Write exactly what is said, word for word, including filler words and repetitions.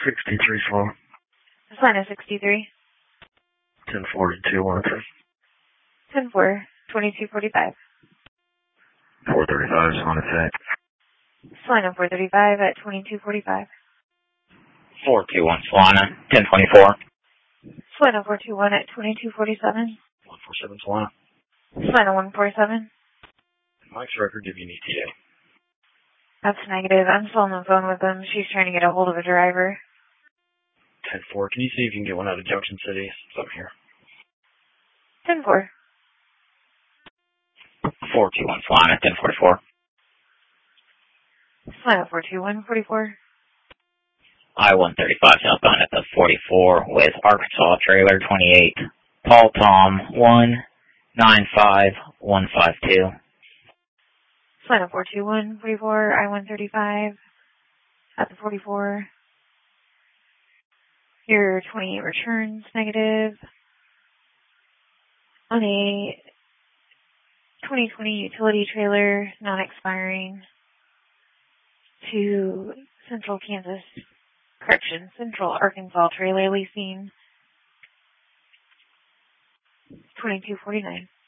sixty-three slow. Atlanta sixty-three. ten forty-two, one oh three. ten four, twenty-two forty-five. four thirty-five, Swan attack. Solana four thirty-five at twenty-two forty-five. four two one Solana, ten twenty-four. Solana four two one at twenty-two forty-seven. one four seven Solana. Solana one four seven. Mike's record, give you an E T A. That's negative. I'm still on the phone with them. She's trying to get a hold of a driver. ten four, can you see if you can get one out of Junction City? Something here. ten four. four two one Solana, ten forty-four. Solana four two one forty-four. I one thirty-five southbound at the forty-four with Arkansas trailer twenty-eight. Paul Tom one nine five one five two. Solana four two one forty-four, I one thirty-five at the forty-four. Your twenty-eight returns negative. On a twenty twenty utility trailer, non-expiring, to Central Kansas, correction, Central Arkansas trailer leasing, twenty-two forty-nine.